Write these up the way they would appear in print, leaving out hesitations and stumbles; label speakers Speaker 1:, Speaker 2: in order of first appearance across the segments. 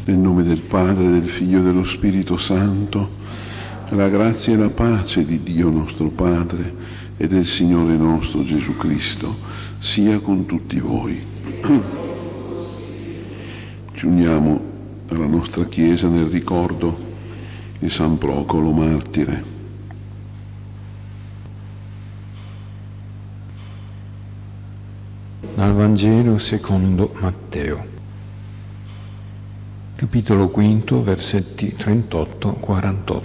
Speaker 1: Nel nome del Padre, del Figlio e dello Spirito Santo, la grazia e la pace di Dio nostro Padre e del Signore nostro Gesù Cristo sia con tutti voi. Ci uniamo alla nostra Chiesa nel ricordo di San Procolo martire.
Speaker 2: Dal Vangelo secondo Matteo, capitolo 5, versetti 38-48.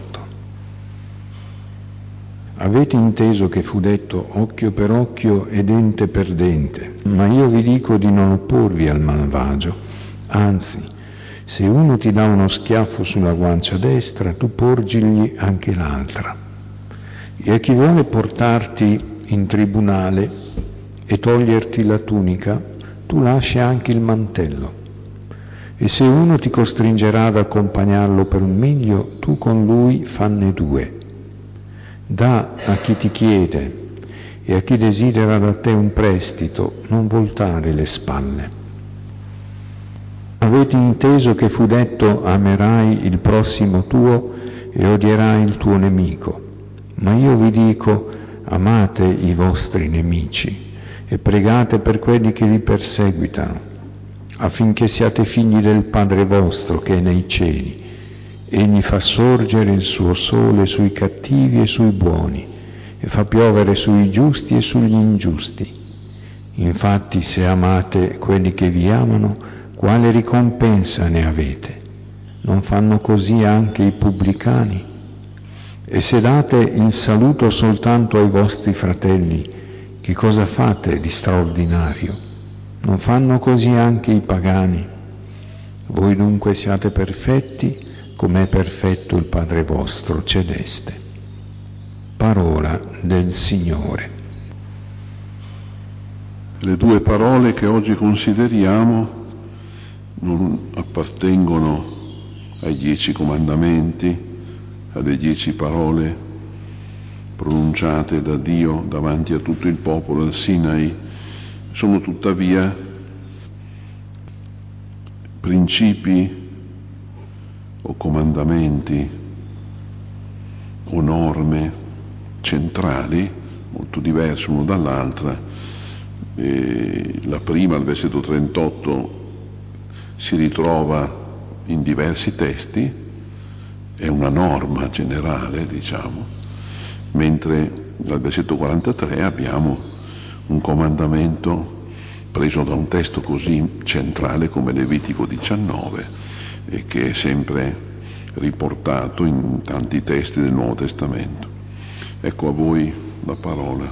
Speaker 2: Avete inteso che fu detto occhio per occhio e dente per dente, ma io vi dico di non opporvi al malvagio. Anzi, se uno ti dà uno schiaffo sulla guancia destra, tu porgigli anche l'altra. E a chi vuole portarti in tribunale e toglierti la tunica, tu lascia anche il mantello. E se uno ti costringerà ad accompagnarlo per 1 miglio, tu con lui fanne 2. Dà a chi ti chiede e a chi desidera da te un prestito, non voltare le spalle. Avete inteso che fu detto amerai il prossimo tuo e odierai il tuo nemico, ma io vi dico amate i vostri nemici e pregate per quelli che vi perseguitano, affinché siate figli del Padre vostro che è nei cieli. Egli fa sorgere il suo sole sui cattivi e sui buoni, e fa piovere sui giusti e sugli ingiusti. Infatti, se amate quelli che vi amano, quale ricompensa ne avete? Non fanno così anche i pubblicani? E se date il saluto soltanto ai vostri fratelli, che cosa fate di straordinario? Non fanno così anche i pagani? Voi dunque siate perfetti, come è perfetto il Padre vostro celeste. Parola del Signore.
Speaker 1: Le 2 parole che oggi consideriamo non appartengono ai 10 comandamenti, alle 10 parole pronunciate da Dio davanti a tutto il popolo al Sinai, sono tuttavia principi o comandamenti o norme centrali, molto diverse l'uno dall'altra. La prima, al versetto 38, si ritrova in diversi testi, è una norma generale, diciamo, mentre dal versetto 43 abbiamo un comandamento preso da un testo così centrale come Levitico 19 e che è sempre riportato in tanti testi del Nuovo Testamento. Ecco a voi la parola.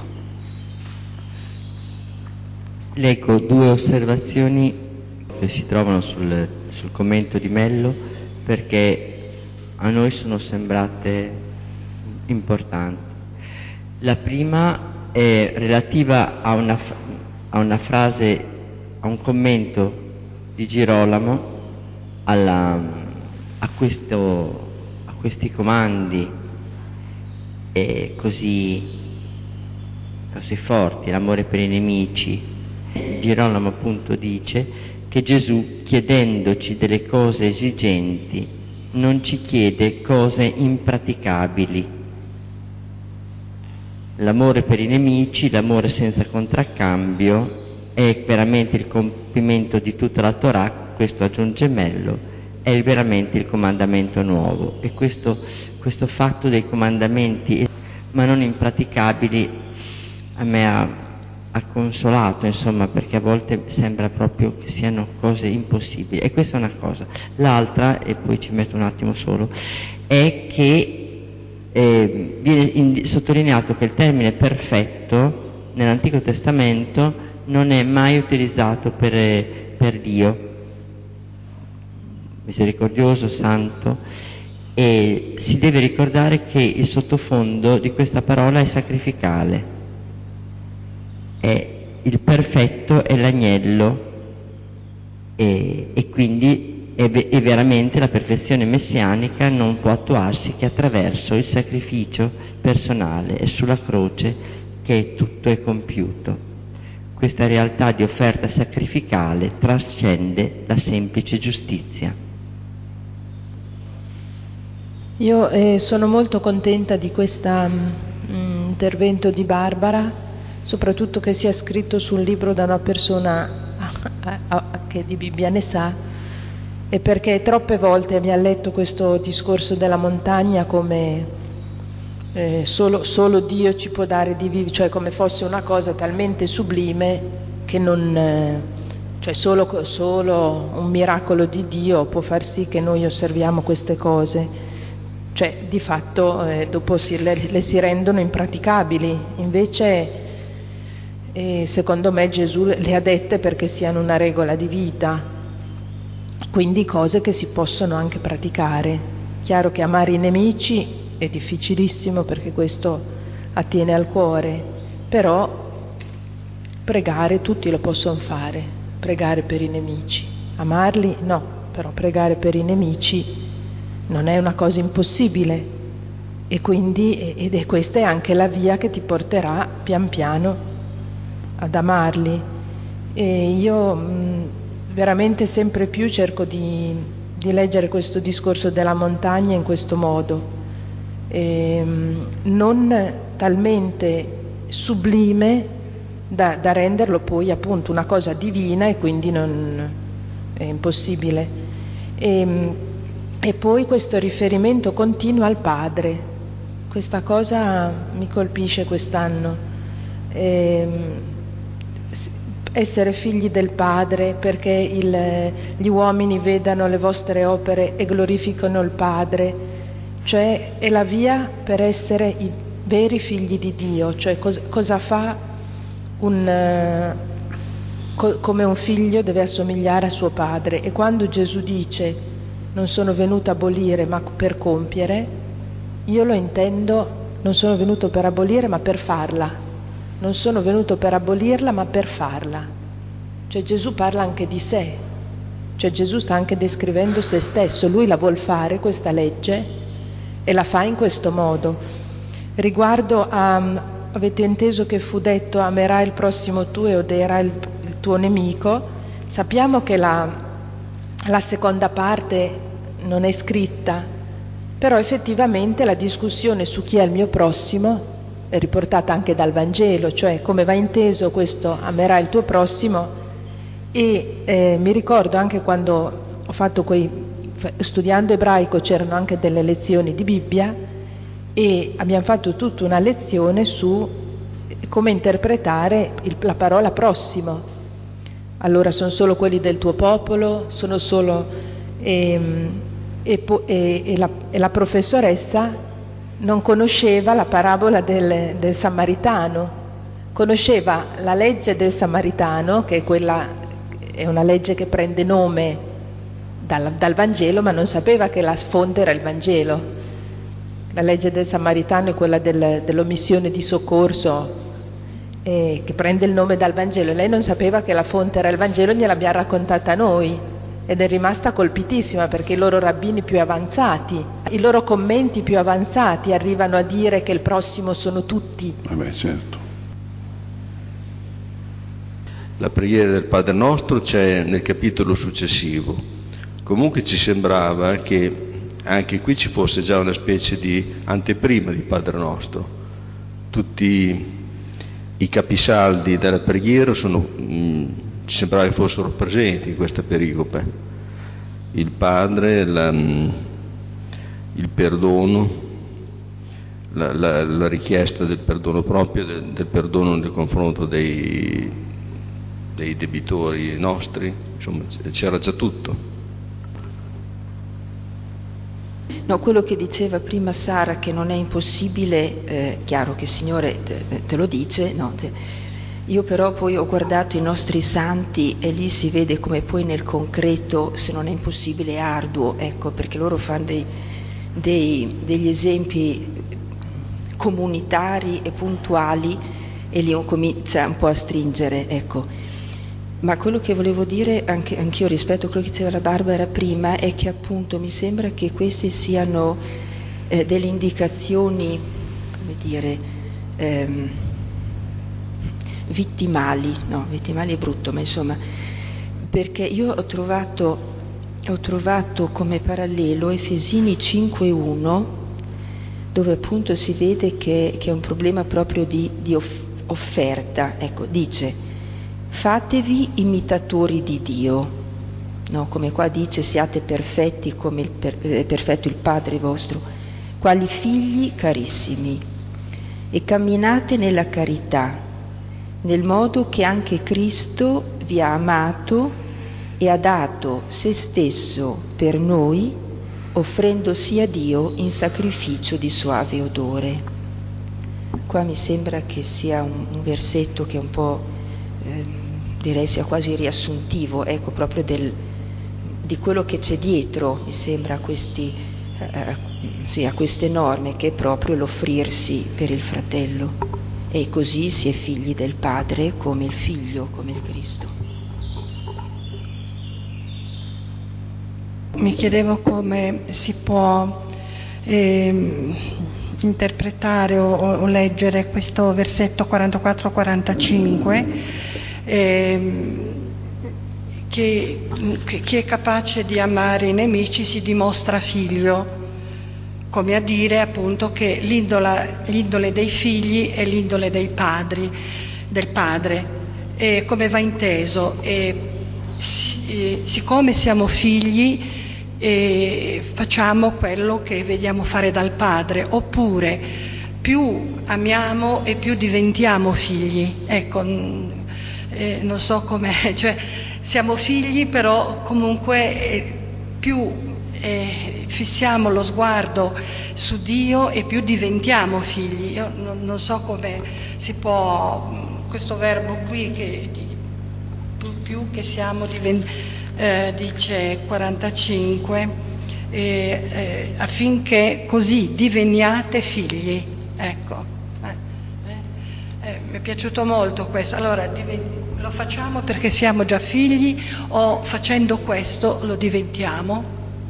Speaker 3: Leggo 2 osservazioni che si trovano sul commento di Mello, perché a noi sono sembrate importanti. La prima è relativa a una frase, a un commento di Girolamo a questi comandi così forti, l'amore per i nemici. Girolamo appunto dice che Gesù, chiedendoci delle cose esigenti, non ci chiede cose impraticabili. L'amore per i nemici, l'amore senza contraccambio, è veramente il compimento di tutta la Torah, questo aggiunge Mello, è veramente il comandamento nuovo. E questo fatto dei comandamenti, ma non impraticabili, a me ha consolato, insomma, perché a volte sembra proprio che siano cose impossibili. E questa è una cosa. L'altra, e poi ci metto un attimo solo, è che viene sottolineato che il termine perfetto nell'Antico Testamento non è mai utilizzato per Dio, misericordioso, santo, e si deve ricordare che il sottofondo di questa parola è sacrificale. Il perfetto è l'agnello e quindi e veramente la perfezione messianica non può attuarsi che attraverso il sacrificio personale e sulla croce che tutto è compiuto. Questa realtà di offerta sacrificale trascende la semplice giustizia.
Speaker 4: Io sono molto contenta di questo intervento di Barbara, soprattutto che sia scritto sul libro da una persona che di Bibbia ne sa, e perché troppe volte mi ha letto questo discorso della montagna come solo Dio ci può dare di vivere, cioè come fosse una cosa talmente sublime che non... cioè solo un miracolo di Dio può far sì che noi osserviamo queste cose. Cioè di fatto dopo le si rendono impraticabili. Invece secondo me Gesù le ha dette perché siano una regola di vita, quindi cose che si possono anche praticare. Chiaro che amare i nemici è difficilissimo perché questo attiene al cuore, però pregare tutti lo possono fare, pregare per i nemici, amarli no, però pregare per i nemici non è una cosa impossibile, e quindi questa è anche la via che ti porterà pian piano ad amarli. E io veramente sempre più cerco di leggere questo discorso della montagna in questo modo, non talmente sublime da renderlo poi appunto una cosa divina, e quindi è impossibile. E poi questo riferimento continuo al Padre, questa cosa mi colpisce quest'anno. Essere figli del Padre perché gli uomini vedano le vostre opere e glorificano il Padre, cioè è la via per essere i veri figli di Dio. Cioè cosa fa come un figlio deve assomigliare a suo padre. E quando Gesù dice non sono venuto a abolire ma per compiere, io lo intendo, non sono venuto per abolire ma per farla, non sono venuto per abolirla ma per farla. Cioè Gesù parla anche di sé, cioè Gesù sta anche descrivendo se stesso, lui la vuol fare questa legge e la fa in questo modo. Riguardo avete inteso che fu detto amerai il prossimo tuo e odierai il tuo nemico, sappiamo che la seconda parte non è scritta, però effettivamente la discussione su chi è il mio prossimo è riportata anche dal Vangelo, cioè come va inteso questo amerai il tuo prossimo. E mi ricordo anche quando ho fatto studiando ebraico c'erano anche delle lezioni di Bibbia e abbiamo fatto tutta una lezione su come interpretare la parola prossimo. Allora sono solo quelli del tuo popolo, sono solo... E la professoressa non conosceva la parabola del Samaritano, conosceva la legge del Samaritano, che è una legge che prende nome dal Vangelo, ma non sapeva che la fonte era il Vangelo. La legge del Samaritano è quella dell'omissione di soccorso, che prende il nome dal Vangelo. Lei non sapeva che la fonte era il Vangelo, gliel'abbiamo raccontata noi ed è rimasta colpitissima perché i loro rabbini più avanzati, i loro commenti più avanzati arrivano a dire che il prossimo sono tutti.
Speaker 1: Certo.
Speaker 5: La preghiera del Padre Nostro c'è nel capitolo successivo. Comunque ci sembrava che anche qui ci fosse già una specie di anteprima di Padre Nostro. Tutti i capisaldi della preghiera ci sembrava che fossero presenti in questa pericope: il Padre, il perdono, la richiesta del perdono proprio, del perdono nei confronto dei debitori nostri, insomma c'era già tutto.
Speaker 6: No, quello che diceva prima Sara, che non è impossibile, chiaro che il Signore te lo dice, no? Io però poi ho guardato i nostri santi e lì si vede come poi nel concreto, se non è impossibile, è arduo, ecco, perché loro fanno degli esempi comunitari e puntuali e lì comincia un po' a stringere, ecco. Ma quello che volevo dire, anch'io rispetto a quello che diceva la Barbara prima, è che appunto mi sembra che queste siano delle indicazioni, come dire, vittimali, no, vittimali è brutto, ma insomma, perché io ho trovato ho trovato come parallelo Efesini 5:1, dove appunto si vede che è un problema proprio di offerta. Ecco, dice: fatevi imitatori di Dio, no? Come qua dice: siate perfetti come è perfetto il Padre vostro, quali figli carissimi, e camminate nella carità, nel modo che anche Cristo vi ha amato e ha dato se stesso per noi, offrendosi a Dio in sacrificio di suave odore. Qua mi sembra che sia un versetto che è un po', direi sia quasi riassuntivo, ecco, proprio di quello che c'è dietro, mi sembra, a queste norme, che è proprio l'offrirsi per il fratello. E così si è figli del Padre come il Figlio, come il Cristo.
Speaker 7: Mi chiedevo come si può interpretare o leggere questo versetto 44-45, che chi è capace di amare i nemici si dimostra figlio, come a dire appunto che l'indole dei figli è l'indole del padre. E come va inteso? Siccome siamo figli, facciamo quello che vediamo fare dal padre, oppure più amiamo e più diventiamo figli. Ecco, non so com'è, cioè siamo figli, però comunque più fissiamo lo sguardo su Dio e più diventiamo figli. Io non so come si può, questo verbo qui che più che siamo dice 45, affinché così diveniate figli. Ecco, mi è piaciuto molto questo. Allora lo facciamo perché siamo già figli, o facendo questo lo diventiamo?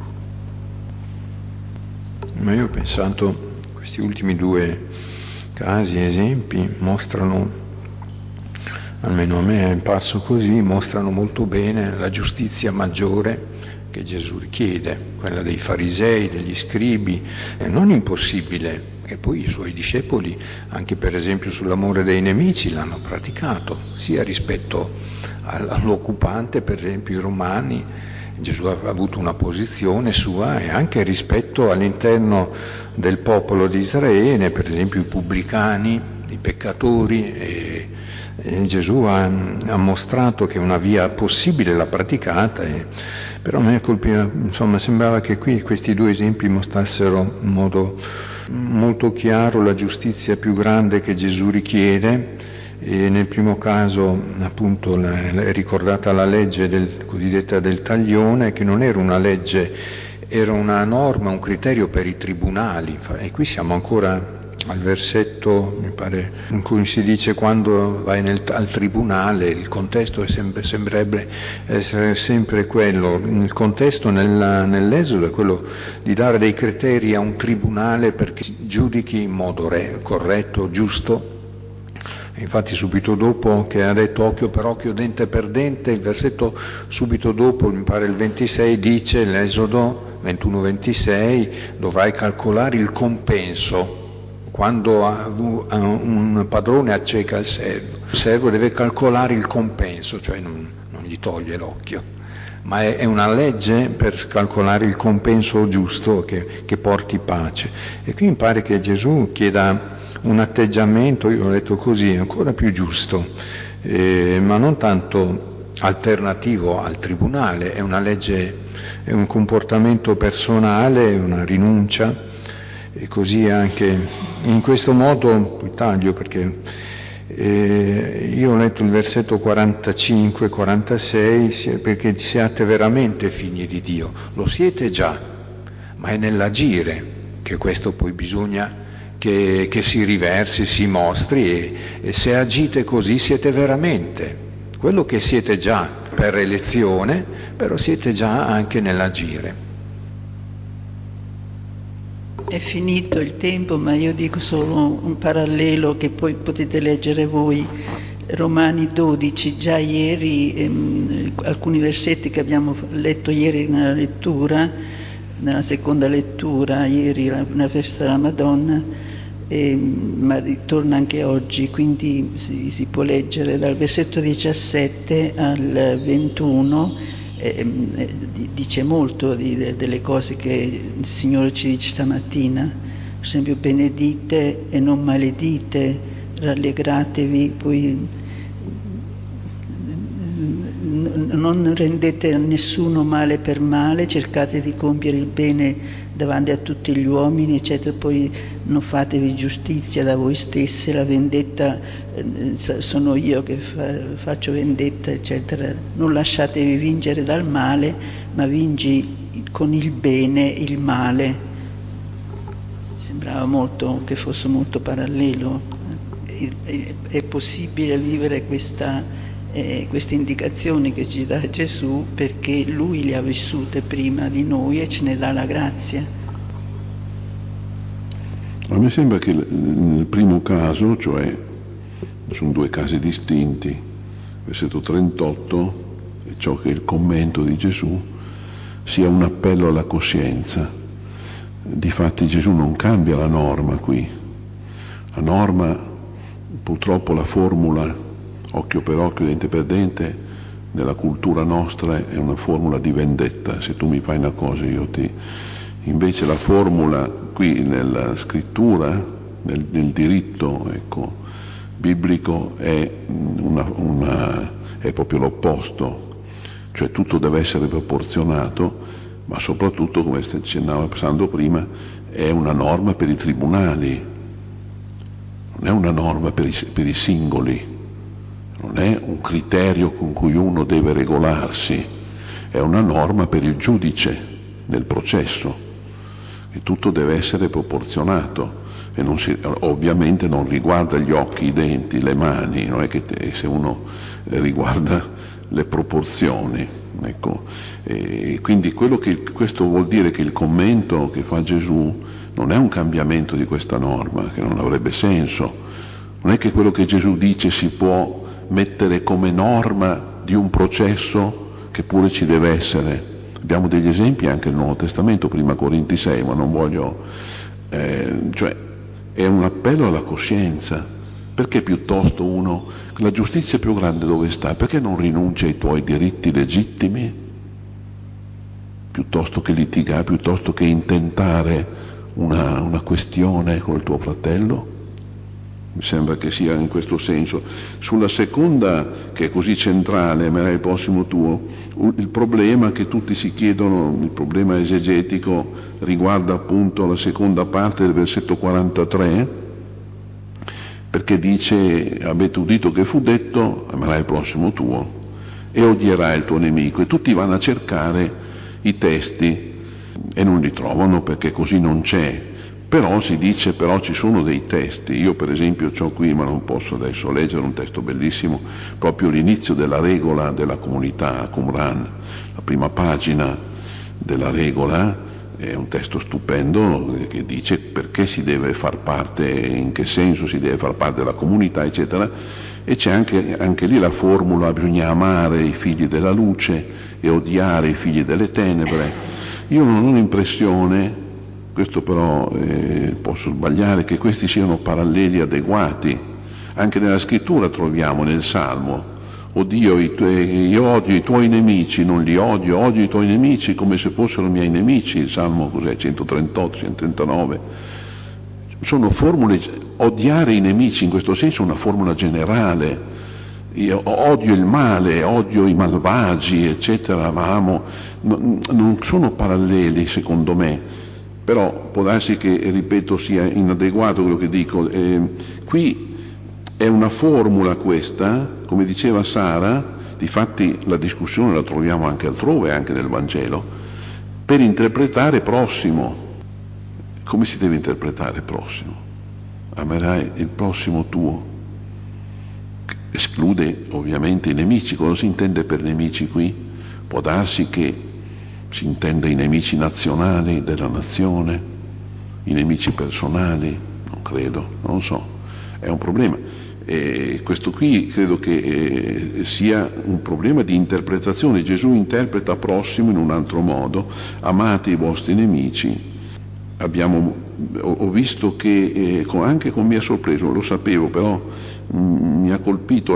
Speaker 2: Ma io ho pensato, questi ultimi due casi, esempi, mostrano, almeno a me è parso così, mostrano molto bene la giustizia maggiore che Gesù richiede, quella dei farisei, degli scribi. È non impossibile, che poi i suoi discepoli, anche per esempio sull'amore dei nemici, l'hanno praticato, sia rispetto all'occupante, per esempio i romani. Gesù ha avuto una posizione sua, e anche rispetto all'interno del popolo di Israele, per esempio i pubblicani, i peccatori, e Gesù ha mostrato che una via possibile l'ha praticata, però a me colpiva, insomma, sembrava che qui questi due esempi mostrassero in modo molto chiaro la giustizia più grande che Gesù richiede. E nel primo caso, appunto, è ricordata la legge cosiddetta del taglione, che non era una legge, era una norma, un criterio per i tribunali. E qui siamo ancora al versetto, mi pare, in cui si dice: quando vai al tribunale, il contesto sembrerebbe essere sempre quello. Il contesto nell'Esodo è quello di dare dei criteri a un tribunale perché giudichi in modo corretto, giusto. Infatti subito dopo che ha detto occhio per occhio, dente per dente, il versetto subito dopo, mi pare il 26, dice, l'Esodo 21-26, dovrai calcolare il compenso. Quando un padrone acceca il servo deve calcolare il compenso, cioè non gli toglie l'occhio, ma è una legge per calcolare il compenso giusto che porti pace. E qui mi pare che Gesù chieda un atteggiamento, io l'ho detto così, ancora più giusto, ma non tanto alternativo al tribunale, è una legge, è un comportamento personale, una rinuncia, e così anche in questo modo, poi taglio perché io ho letto il versetto 45-46, perché siate veramente figli di Dio, lo siete già, ma è nell'agire che questo poi bisogna che si riversi, si mostri, e se agite così siete veramente quello che siete già per elezione, però siete già anche nell'agire.
Speaker 8: È finito il tempo, ma io dico solo un parallelo che poi potete leggere voi. Romani 12, già ieri, alcuni versetti che abbiamo letto ieri nella seconda lettura, ieri nella festa della Madonna, ma ritorna anche oggi, quindi si può leggere dal versetto 17 al 21, dice molto delle cose che il Signore ci dice stamattina, per esempio benedite e non maledite, rallegratevi, poi non rendete a nessuno male per male, cercate di compiere il bene davanti a tutti gli uomini, eccetera, poi non fatevi giustizia da voi stesse, la vendetta sono io che faccio vendetta, eccetera, non lasciatevi vincere dal male, ma vinci con il bene il male. Sembrava molto che fosse molto parallelo. È possibile vivere queste indicazioni che ci dà Gesù perché Lui le ha vissute prima di noi e ce ne dà la grazia.
Speaker 1: A me sembra che nel primo caso, cioè sono due casi distinti, versetto 38 e ciò che è il commento di Gesù, sia un appello alla coscienza. Difatti Gesù non cambia la norma qui. La norma, purtroppo la formula occhio per occhio, dente per dente, nella cultura nostra è una formula di vendetta. Se tu mi fai una cosa io ti... Invece la formula qui nella scrittura, nel diritto biblico è proprio l'opposto, cioè tutto deve essere proporzionato, ma soprattutto, come ci accennava passando prima, è una norma per i tribunali, non è una norma per i singoli, non è un criterio con cui uno deve regolarsi, è una norma per il giudice nel processo, e tutto deve essere proporzionato, e ovviamente non riguarda gli occhi, i denti, le mani, non è che se uno riguarda le proporzioni, ecco. E quindi questo vuol dire che il commento che fa Gesù non è un cambiamento di questa norma, che non avrebbe senso. Non è che quello che Gesù dice si può mettere come norma di un processo che pure ci deve essere. Abbiamo degli esempi anche nel Nuovo Testamento, prima Corinti 6, ma non voglio... cioè è un appello alla coscienza. Perché piuttosto la giustizia più grande dove sta? Perché non rinuncia ai tuoi diritti legittimi? Piuttosto che litigare, piuttosto che intentare una questione con il tuo fratello? Mi sembra che sia in questo senso. Sulla seconda, che è così centrale, ma è il prossimo tuo, il problema che tutti si chiedono, il problema esegetico, riguarda appunto la seconda parte del versetto 43, perché dice: avete udito che fu detto, amerai il prossimo tuo e odierai il tuo nemico. E tutti vanno a cercare i testi e non li trovano, perché così non c'è. Però si dice, però ci sono dei testi. Io per esempio ho qui, ma non posso adesso leggere, un testo bellissimo, proprio l'inizio della regola della comunità Qumran, la prima pagina della regola, è un testo stupendo che dice perché si deve far parte, in che senso si deve far parte della comunità, eccetera, e c'è anche lì la formula: bisogna amare i figli della luce e odiare i figli delle tenebre. Io non ho l'impressione, questo però posso sbagliare, che questi siano paralleli adeguati. Anche nella scrittura troviamo, nel Salmo: o Dio, io odio i tuoi nemici, non li odio, odio i tuoi nemici come se fossero miei nemici. Il Salmo 138, 139. Sono formule, odiare i nemici in questo senso è una formula generale. Io odio il male, odio i malvagi, eccetera, ma amo. Non sono paralleli secondo me, però può darsi che, ripeto, sia inadeguato quello che dico. Qui è una formula questa, come diceva Sara, difatti la discussione la troviamo anche altrove, anche nel Vangelo, per interpretare prossimo. Come si deve interpretare prossimo? Amerai il prossimo tuo. Esclude ovviamente i nemici. Cosa si intende per nemici qui? Può darsi che si intenda i nemici nazionali della nazione, i nemici personali, non credo, non lo so, è un problema. Questo qui credo che sia un problema di interpretazione. Gesù interpreta prossimo in un altro modo: amate i vostri nemici. Ho visto che anche con mia sorpresa, lo sapevo, però mi ha colpito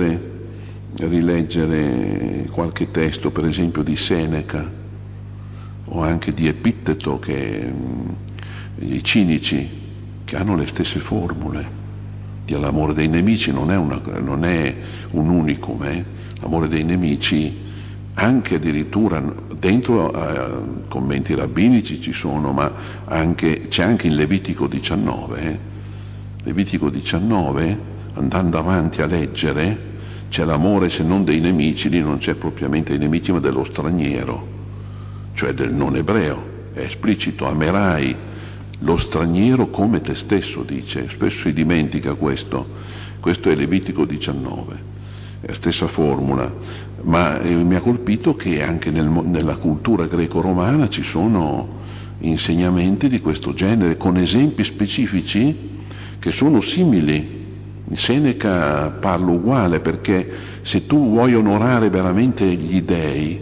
Speaker 1: rileggere qualche testo, per esempio di Seneca o anche di Epitteto, che i cinici, che hanno le stesse formule. L'amore dei nemici non è un unicum, l'amore dei nemici, anche addirittura dentro commenti rabbinici ci sono, ma c'è anche in Levitico 19. Levitico 19, andando avanti a leggere, c'è l'amore se non dei nemici, lì non c'è propriamente dei nemici, ma dello straniero, cioè del non ebreo. È esplicito: amerai lo straniero come te stesso, dice. Spesso si dimentica questo è Levitico 19, è la stessa formula, ma mi ha colpito che anche nella cultura greco-romana ci sono insegnamenti di questo genere, con esempi specifici che sono simili. Seneca parla uguale, perché se tu vuoi onorare veramente gli dèi,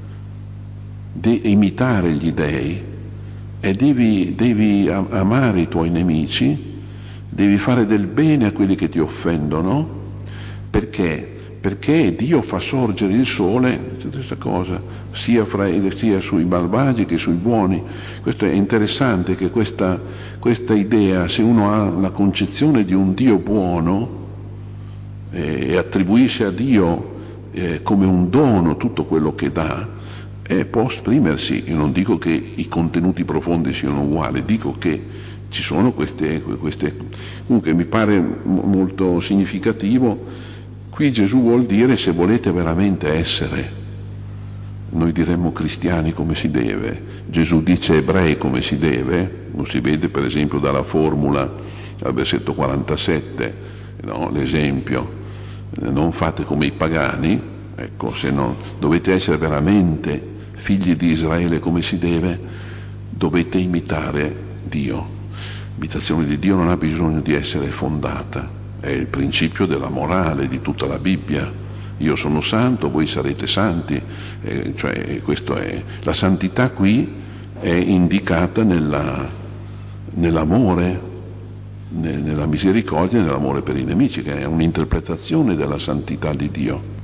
Speaker 1: imitare gli dèi, e devi amare i tuoi nemici, devi fare del bene a quelli che ti offendono, perché Dio fa sorgere il sole, stessa cosa, sia sui malvagi che sui buoni. Questo è interessante, che questa idea, se uno ha la concezione di un Dio buono e attribuisce a Dio come un dono tutto quello che dà, può esprimersi. Io non dico che i contenuti profondi siano uguali, dico che ci sono queste. Comunque mi pare molto significativo. Qui Gesù vuol dire: se volete veramente essere, noi diremmo cristiani come si deve, Gesù dice ebrei come si deve. Lo si vede per esempio dalla formula al versetto 47, no? L'esempio: non fate come i pagani. Ecco, se non dovete essere veramente figli di Israele come si deve, dovete imitare Dio. L'imitazione di Dio non ha bisogno di essere fondata, è il principio della morale di tutta la Bibbia. Io sono santo, voi sarete santi, cioè questo è. La santità qui è indicata nell'amore, nella misericordia e nell'amore per i nemici, che è un'interpretazione della santità di Dio.